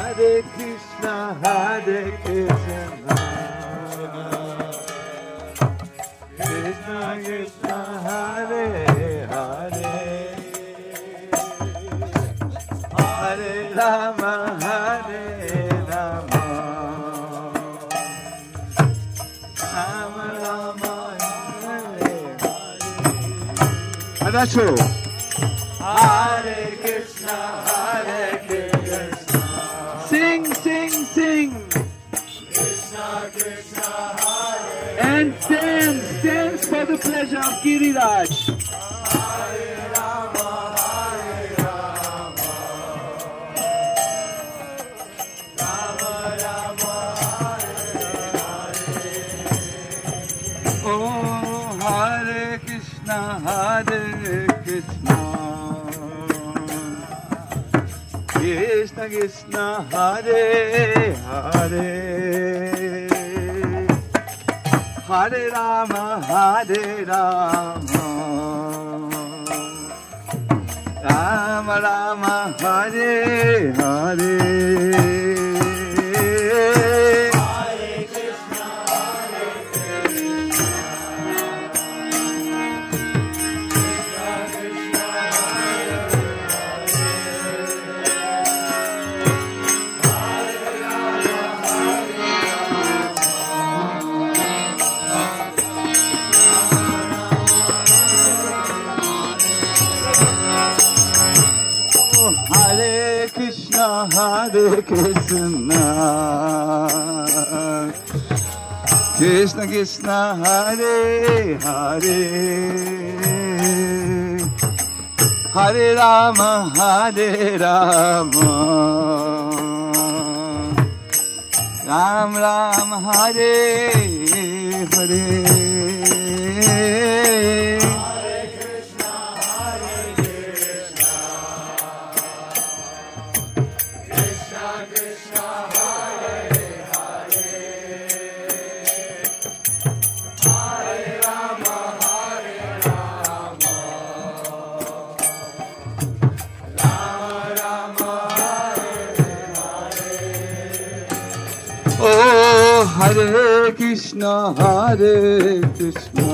Hare Krishna, Hare Krishna, Krishna Krishna, Hare Hare, Hare Rama, Hare Rama, Rama Rama, Hare Hare. Adesso. Hare Krishna, Hare Krishna. Sing, sing, sing. Krishna, Krishna, Hare. And dance, dance for the pleasure of Giriraj. Hare Rama, Hare Rama. Rama Rama, Hare Hare. Oh, Hare Krishna, Hare Krishna. Krishna Krishna, Hare Hare, Hare Rama, Hare Rama, Rama Rama, Hare Hare. Hare Krishna, Krishna Krishna, Hare Hare, Hare Rama, Hare Rama, Ram Ram, Hare Hare. Hare Krishna, Hare Krishna,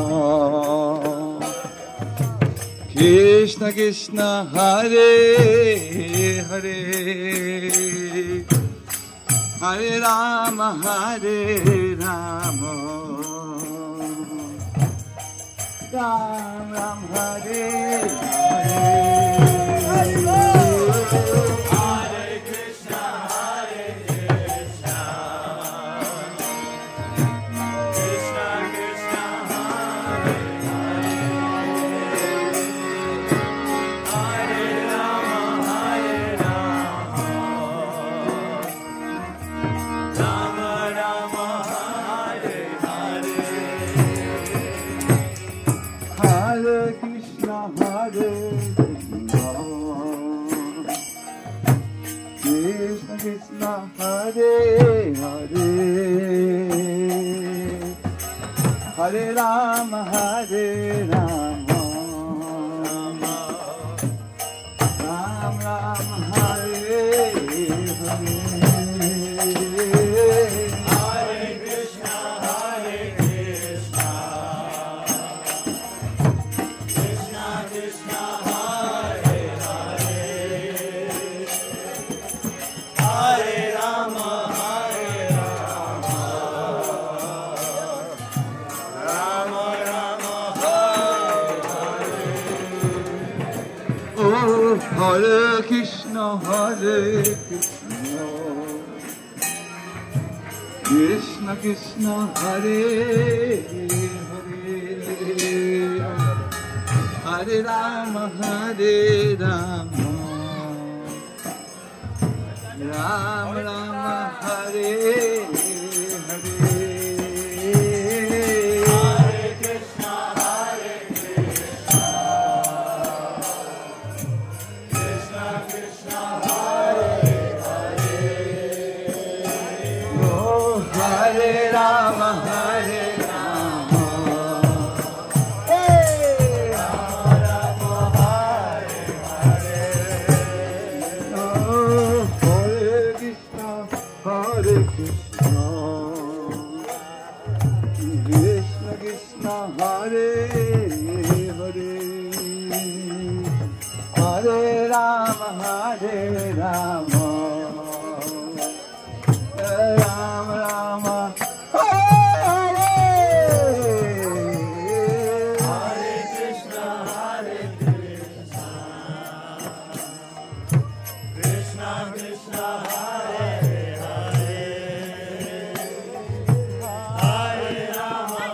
Krishna Krishna, Hare Hare, Hare Rama, Hare Rama, Ram Ram, Hare Hare. Hare Rama, Hare Rama, Ram Ram, Hare Hare. Hare Krishna, Hare Krishna, Krishna Krishna, Hare Hare, Hare Rama, Hare Rama, Rama Rama, Hare Hare. Oh, Hare Krishna, Hare Krishna, Krishna Krishna, Hare Hare, Hare Rama, Hare Rama, Rama Rama, Hare Hare. Hare Krishna, Hare Krishna, Krishna Krishna, Hare Hare. Oh, Hare Rama, Hare Rama, Rama Rama, Hare Hare. Oh, Hare Krishna, Krishna Hare Hare Hare Rama Rama Rama Hare Hare Krishna Krishna Krishna Hare Hare Hare Rama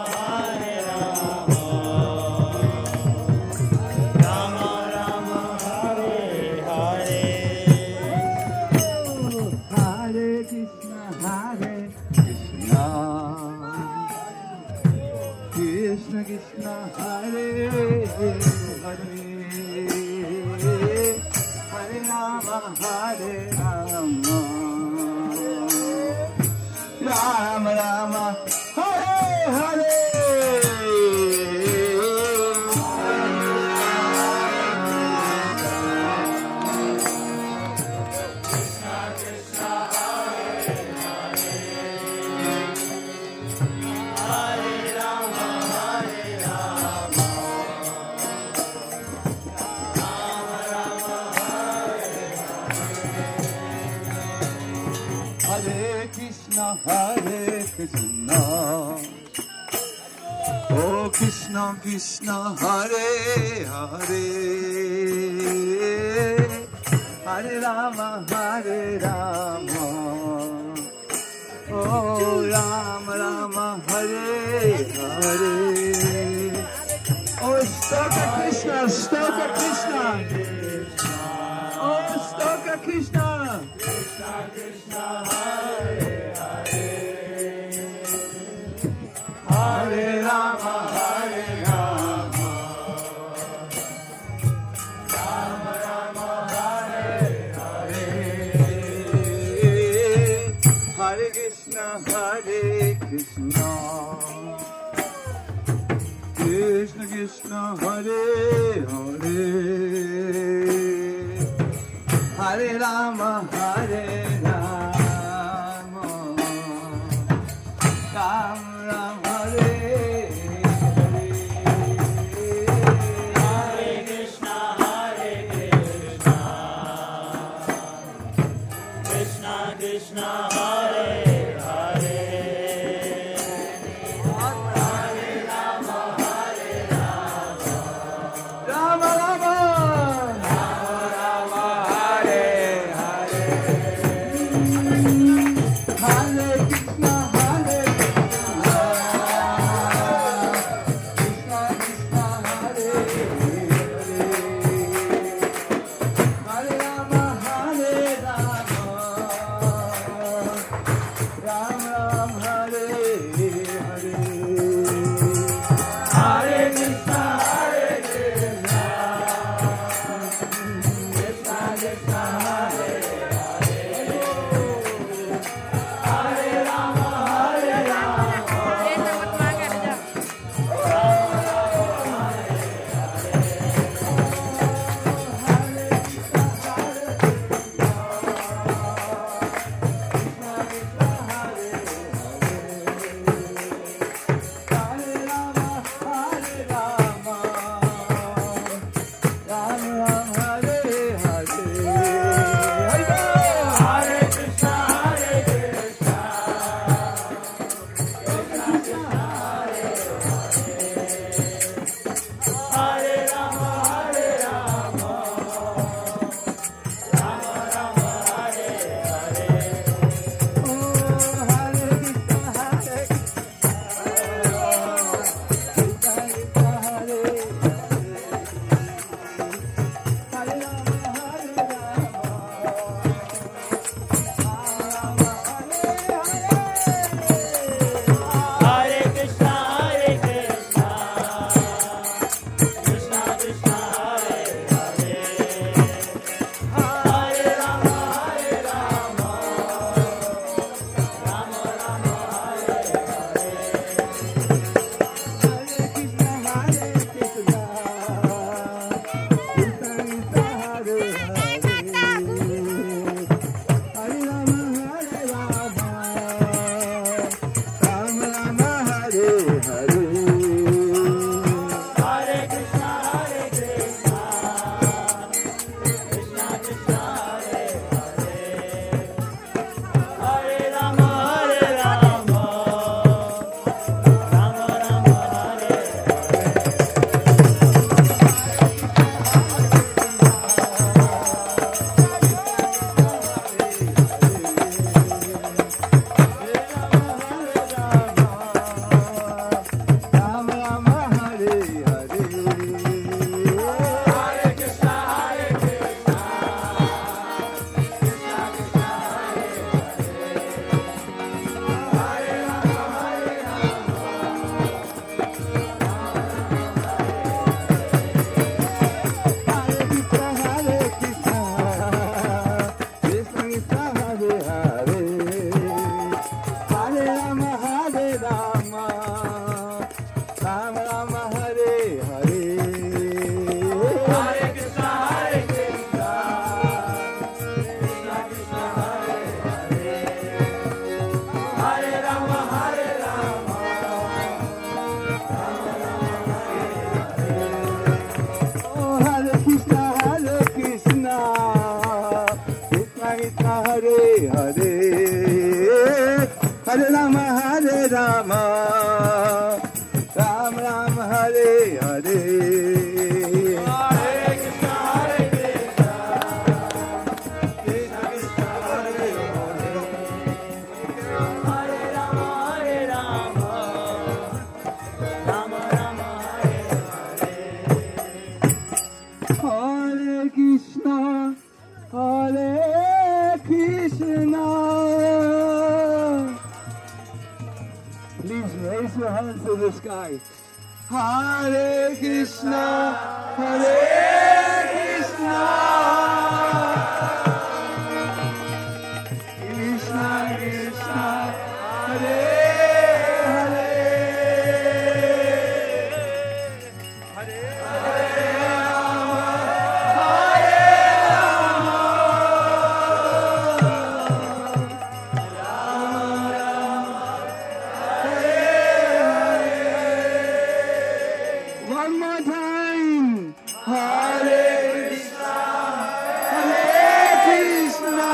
Rama Rama Hare Hare Hare Krishna Krishna Krishna Hare Hare Hare Rama Rama Rama Hare Hare Hare Krishna, Oh Krishna Krishna, Hare Hare, Hare Rama, Oh Rama Rama, Hare Hare. Oh Stoka Krishna, Stoka Krishna. Oh Stoka Krishna. Krishna Krishna, Hare Hare, Hare Rama, Hare Rama, Rama Rama, Hare Hare, Hare Krishna, Krishna Krishna, Hare Hare, Hare Rama, Hare Rama, Ram Ram, Hare Hare, Hare Krishna, Krishna Krishna, Hare Hare, Hare Rama, Hare Rama, Rama Rama, Rama Hare Hare Krishna, Krishna Krishna, Hare Hare, Hare Rama, Hare Rama, Hare Hare Hare Rama Ram Ram Hare Hare Hands to the sky. Hare Krishna, Hare Krishna, Krishna Krishna, Hare Hare, Hare Rama, Hare Rama, one more time. Hare Krishna, Hare Krishna,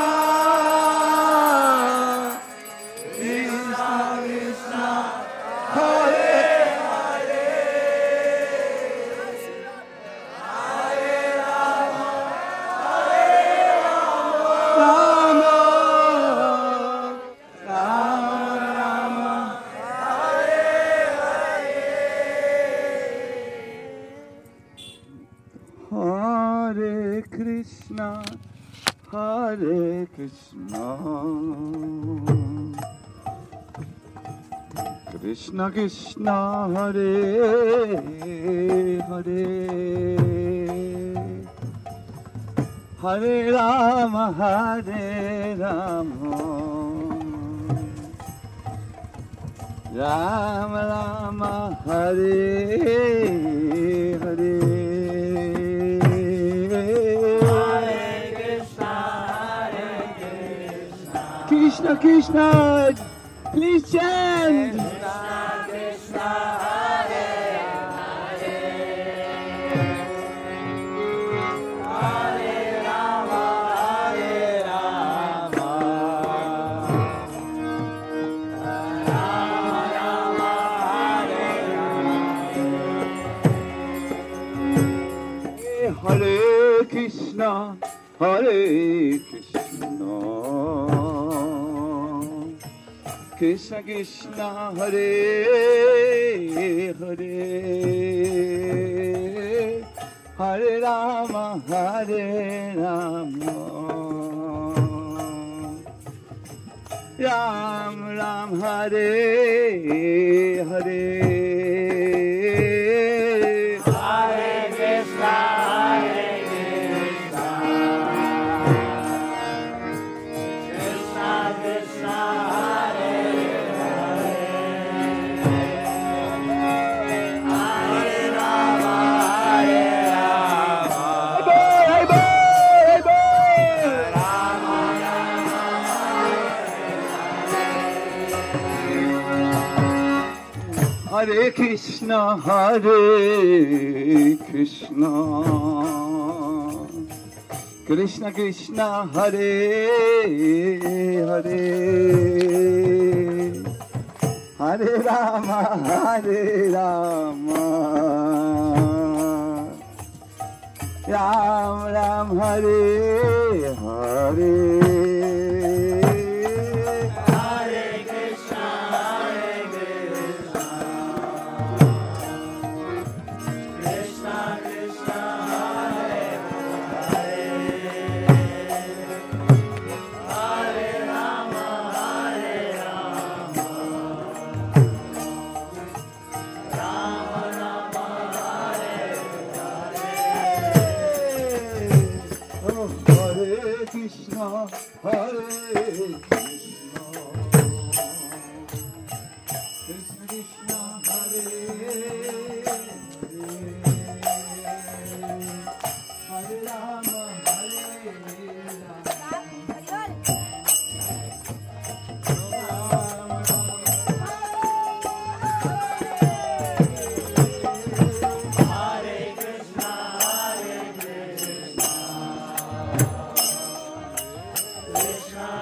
Krishna Krishna, Hare Hare, Hare Rama, Rama Rama, Hare Krishna, Hare Krishna, Krishna Krishna, Hare Hare, Hare Rama, Hare Rama, Rama Rama, Hare Hare. Krishna Krishna, please chant. Krishna Krishna, Hare Hare, Hare Rama, Hare Rama, Rama Rama, Hare Hare, Hare Krishna, Hare Krishna, Krishna Krishna, Hare Hare, Hare Rama, Hare Rama, Ram Ram, Hare Hare, Hare Krishna, Hare Krishna, Krishna Krishna, Hare Krishna, Hare Krishna, Krishna Krishna, Hare Hare, Hare Rama, Hare Rama, Ram Ram, Hare Hare. Krishna, Hare Krishna, Krishna Krishna, Hare Hare, Hare Rama, Hare Krishna,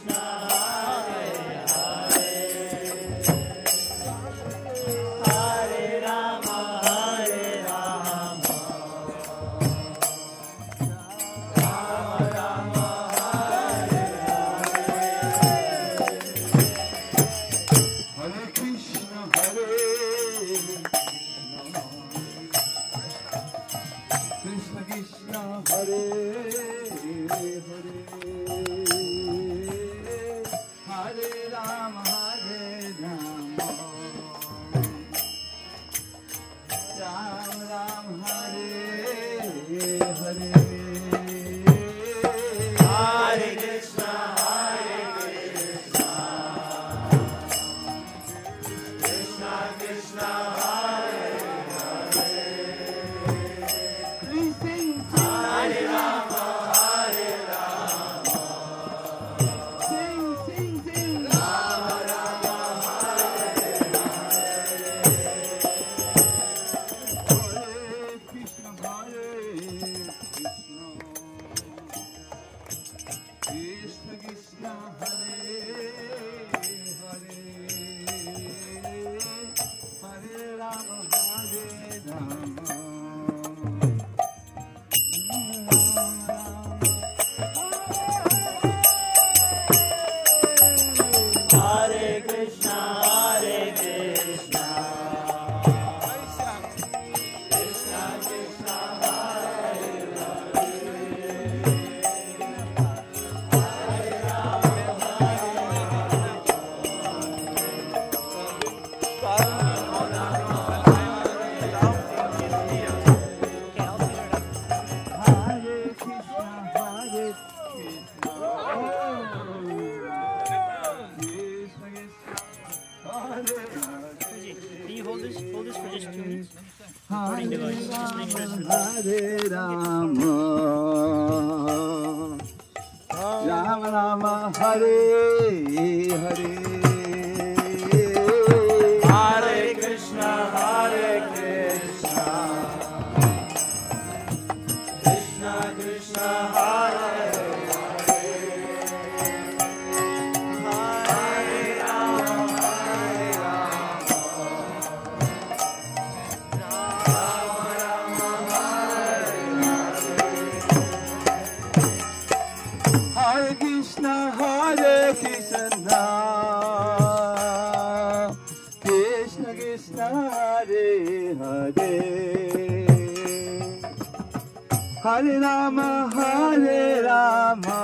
Hare Rama, Hare Rama,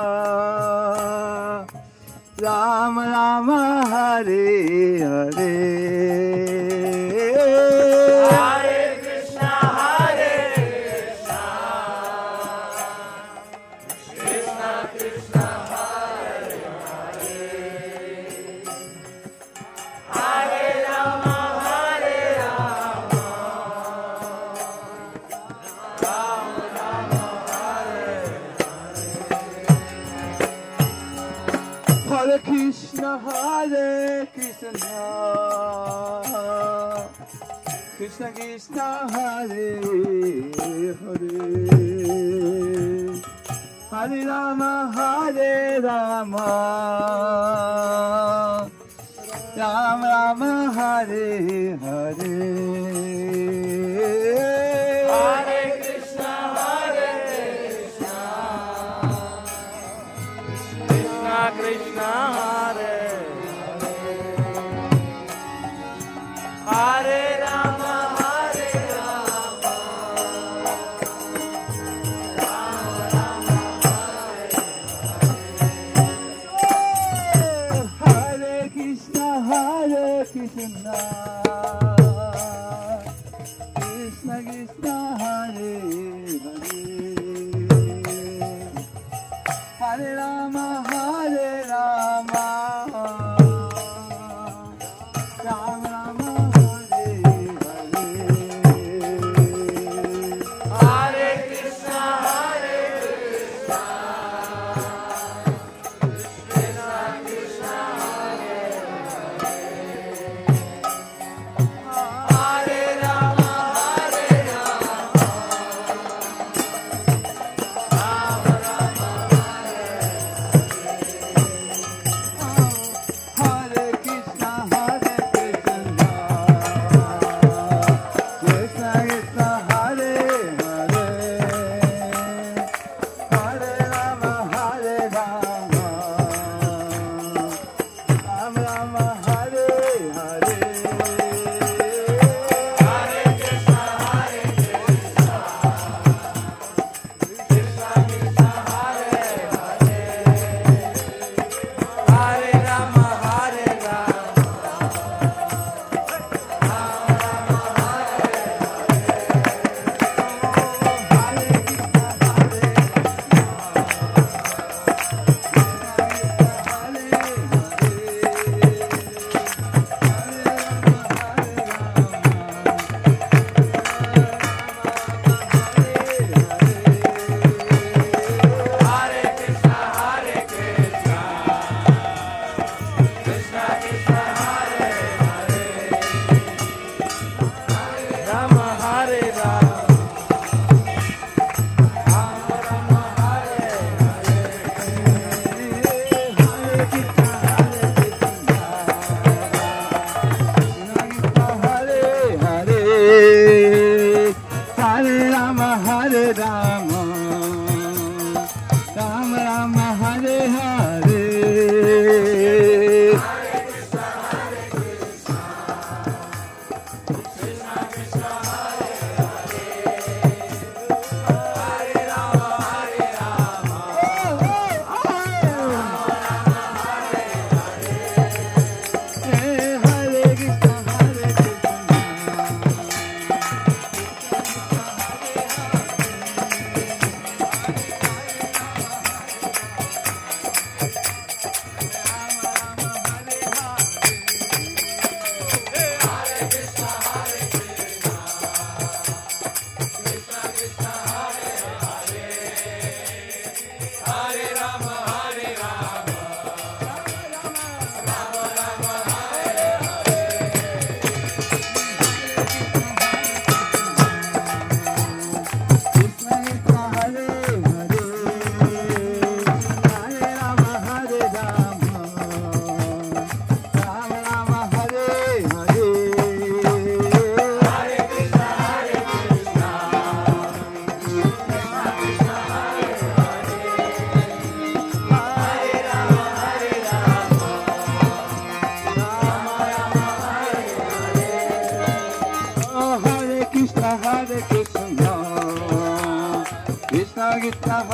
Rama Rama, Hare Hare. Hare Krishna, Krishna Krishna, Hare Hare, Hare Rama, Hare Rama, Rama Rama, Hare Hare Krishna, Hare Krishna, Krishna Krishna, Hare Hare, Hare Rama, Hare Rama, Rama Rama, Hare Hare. Hare Krishna, Krishna Krishna, Hare Hare Rama, Hare Rama, Rama Rama, Hare Krishna, Hare Krishna, Krishna Krishna, Hare Hare, Hare Rama, Hare Rama, Rama Rama, Hare Hare. Hare Krishna, Krishna Krishna, Hare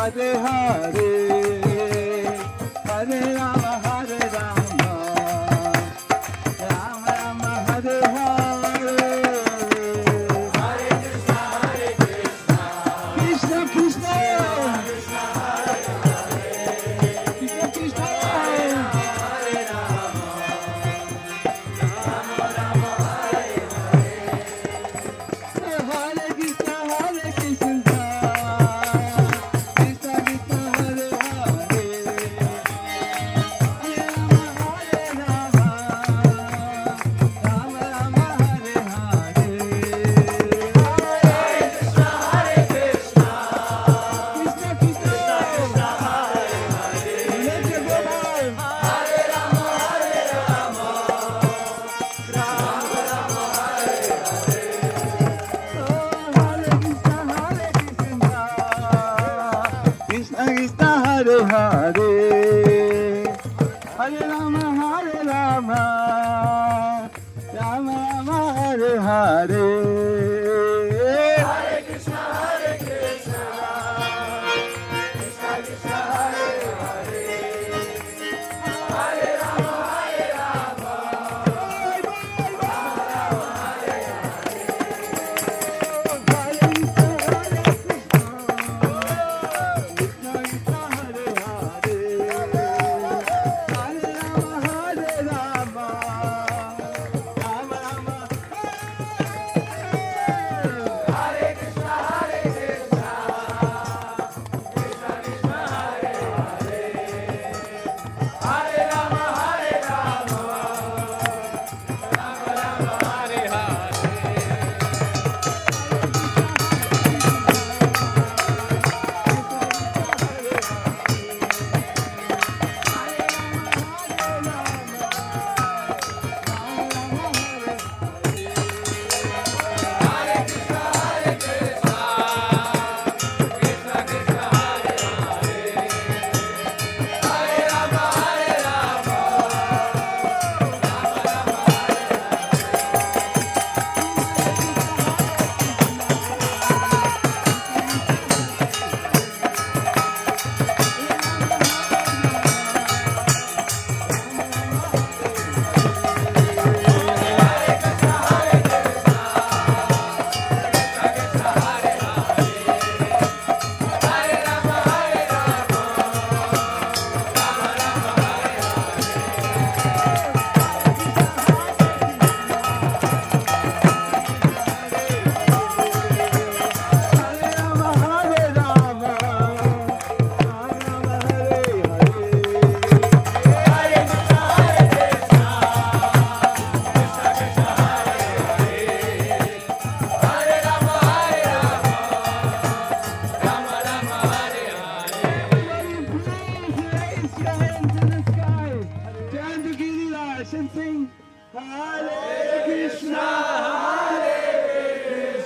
Hare Hare, Hare Rama, Hare Rama, Rama Rama, Hare Hare, Krishna Krishna, Krishna Krishna, Hare Krishna, Hare Krishna, Krishna Krishna, Hare Hare, Hare Rama, Hare Rama, Rama Rama, Hare Hare, Krishna Krishna, let your go by. Krishna Krishna Hare Hare, Hare Rama Hare Rama, Rama Rama Hare Hare. And sing Hare Krishna, Hare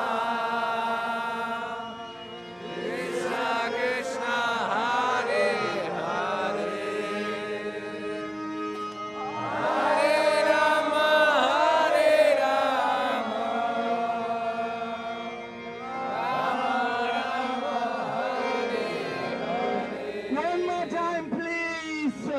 One more time, please.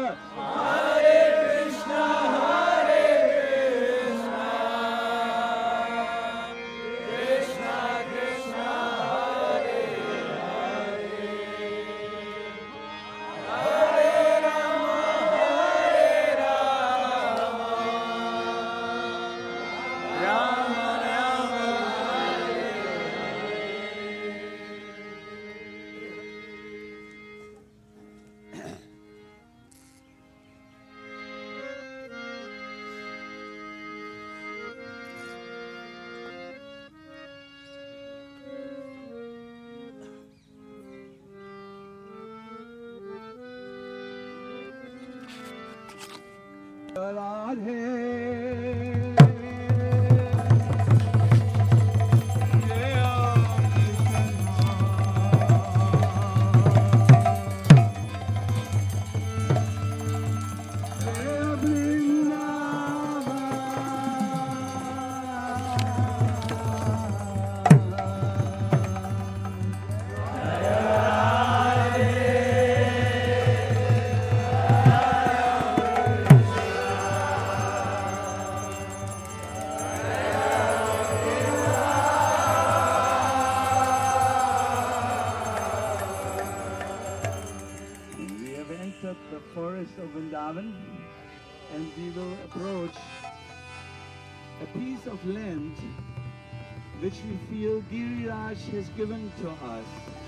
forest of Vrindavan, and we will approach a piece of land which we feel Giriraj has given to us.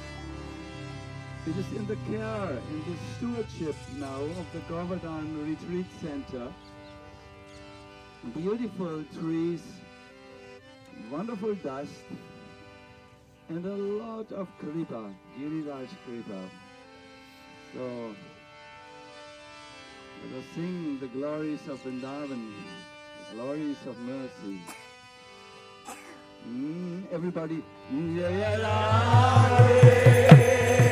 It is in the care, in the stewardship now of the Govardhan Retreat Center. Beautiful trees, wonderful dust, and a lot of kripa, Giriraj kripa. So, let us sing the glories of Vrindavan, the glories of mercy. Everybody, Jaya Radhe.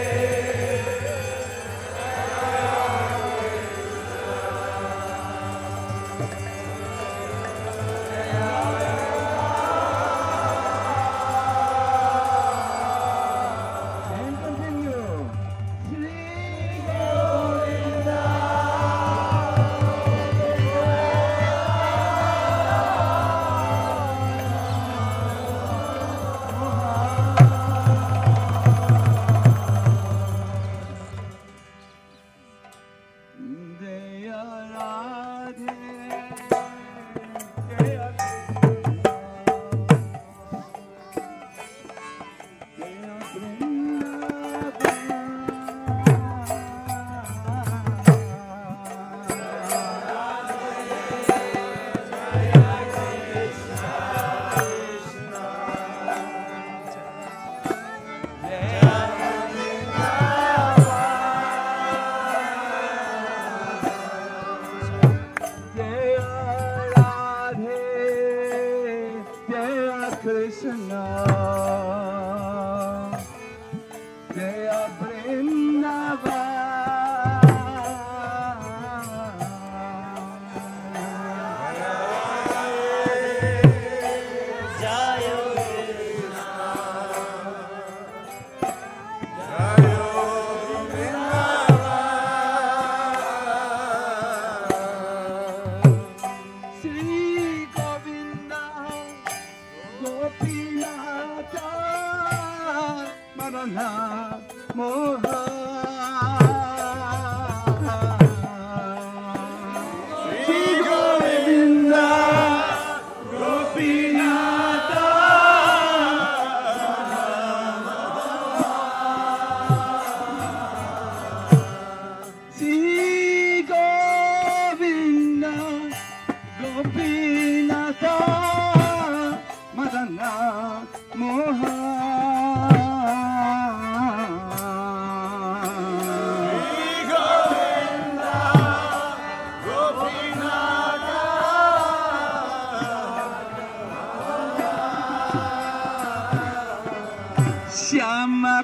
Shyama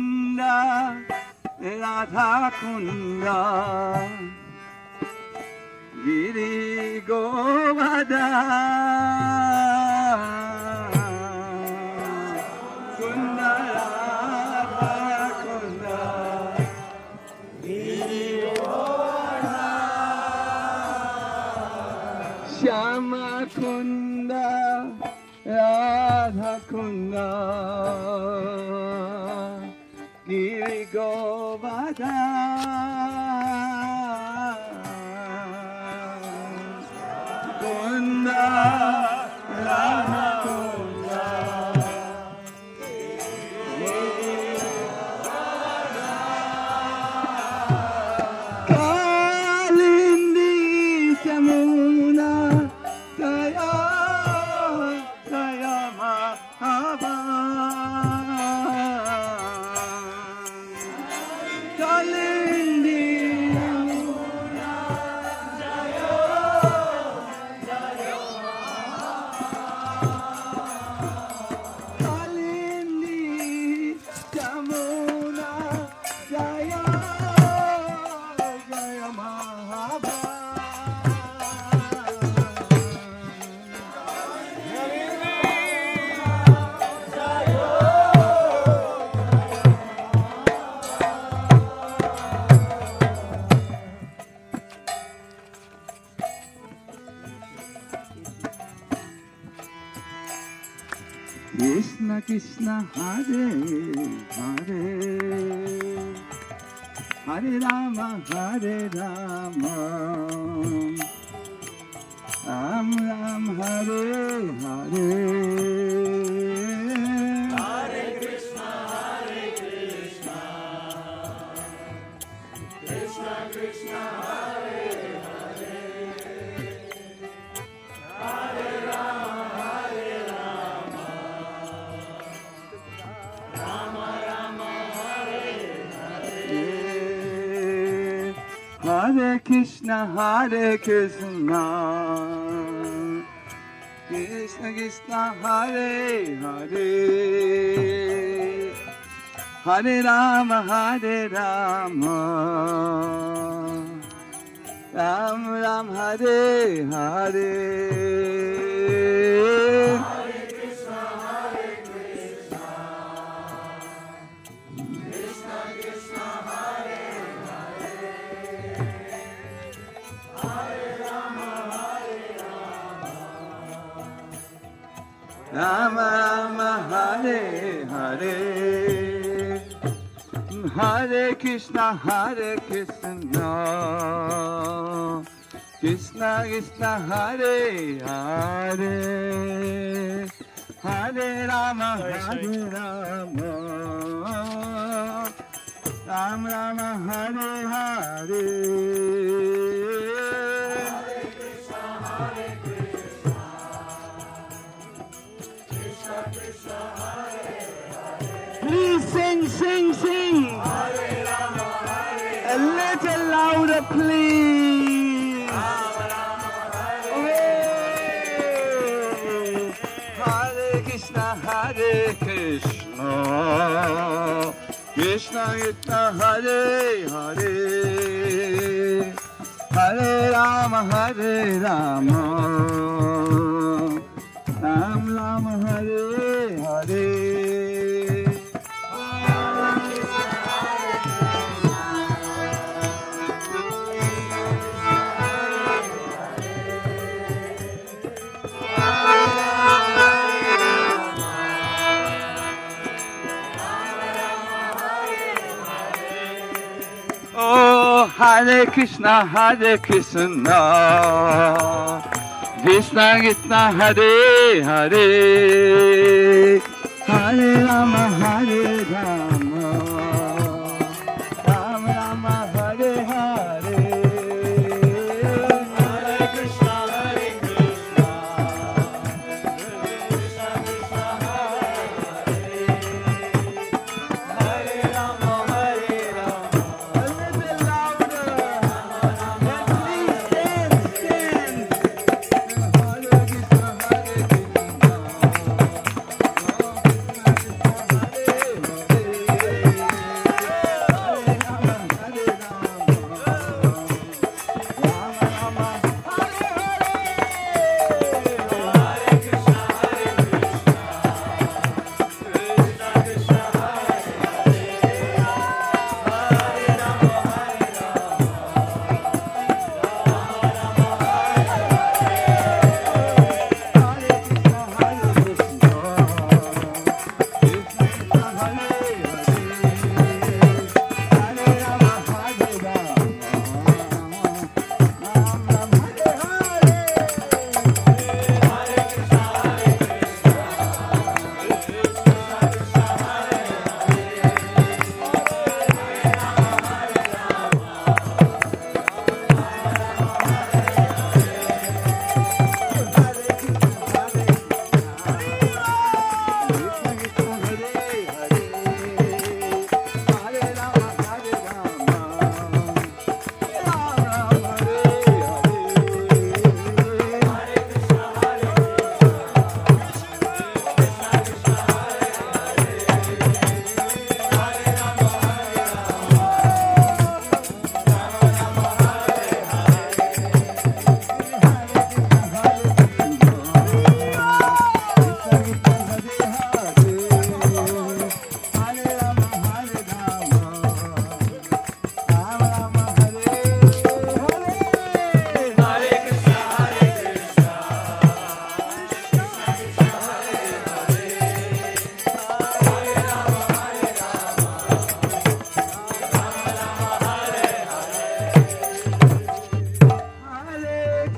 Kunda, Radha Kunda, Giri Govardhan, Kunda Radha Kunda, Giri Govardhan, Shyama Kunda, Radha Kunda, Giri Govardhan, Kunda, Radha Kunda, Kalindi Yamuna, Daya, Daya Mahaba. Krishna Krishna Hare Hare Hare Rama, Hare Rama, Ram Ram, Hare Hare. Hare Krishna, Krishna Krishna, Hare Hare, Hare Rama, Rama Rama, Hare Hare Krishna, Hare Krishna, Krishna Krishna, Hare Hare, Hare Rama, Hare Rama, Ram Ram, Hare Hare. Hare Krishna, Krishna Krishna, Hare Hare, Hare Rama, Rama Rama, Hare Hare, Hare Krishna, Hare Krishna, Krishna Krishna, Hare Hare, Hare Rama, Hare Rama, Ram Rama, Hare Hare. Please sing, sing, sing. A little louder, please. Hooray. Hare Krishna, Hare Krishna, Krishna Krishna, Hare Hare, Hare Rama, Hare Rama, Ram Rama, Hare Hare. Oh, Hare Krishna, Hare Krishna, Krishna Krishna, Hare Hare, Hare Rama, Hare Rama, Ram Rama, Hare Hare. Hare Krishna, Krishna Krishna, Hare Hare, Hare Rama, Hare Rama. A little louder. And please stand, stand. Hare Krishna, Hare Krishna, Krishna Krishna, Hare Hare.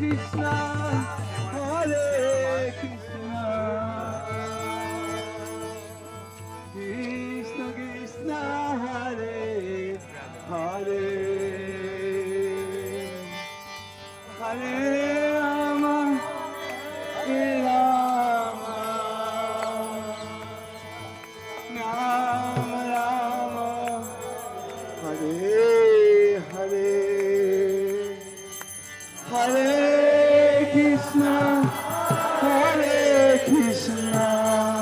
Krishna, Hare Krishna, Krishna Krishna, Hare Hare, Hare Rama, Hare Rama, Rama Rama, Hare Hare, Hare Krishna, Hare Krishna.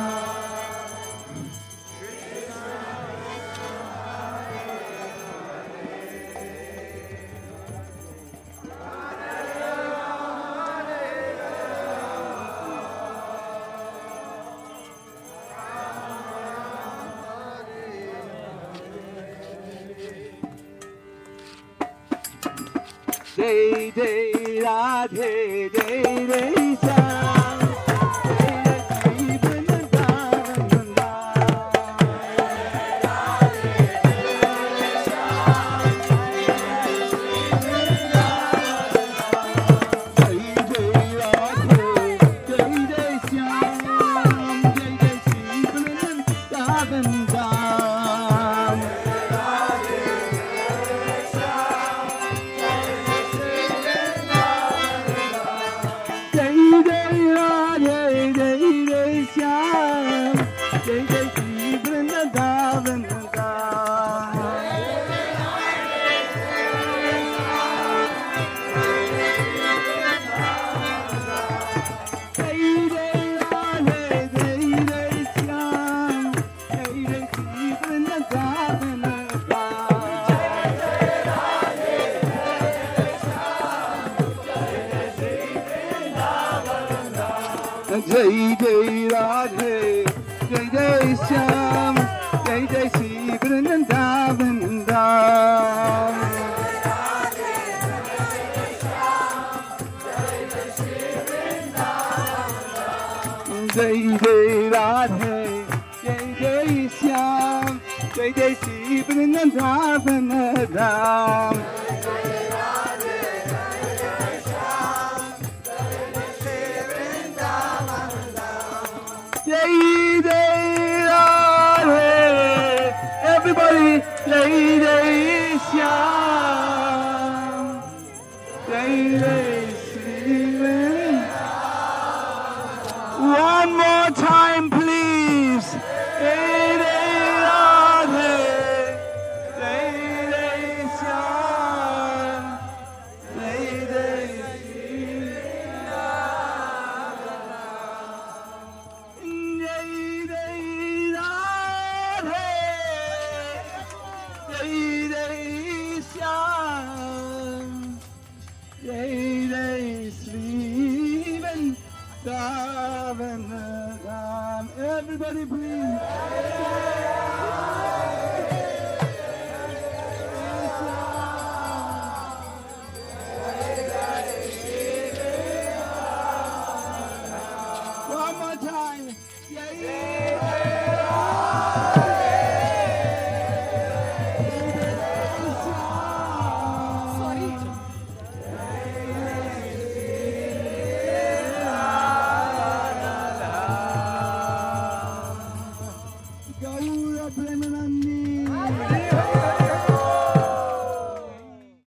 Jai Jai Radhe, Jai Jai Shyam, Jai Jai Shri Vrindavan, Jai Jai Radhe, Jai Jai Shyam, Jai Jai Shri Vrindavan. Jai Jai Radhe, Jai Jai Shyam, Jai Jai Shri Vrindavan. Jai Jai Radhe, Jai Jai Shyam, Jai Jai Shri Vrindavan. Jai Jai Radhe, everybody, Jai Jai Shyam, Jai Jai Shri Vrindavan. One more time, please. Jai Jai Radhe, Jai Jai Shyam, Jai Jai Shri Jai Jai Radhe, Jai Jai Shyam, Jai Jai Shri Vrindavan. Everybody please.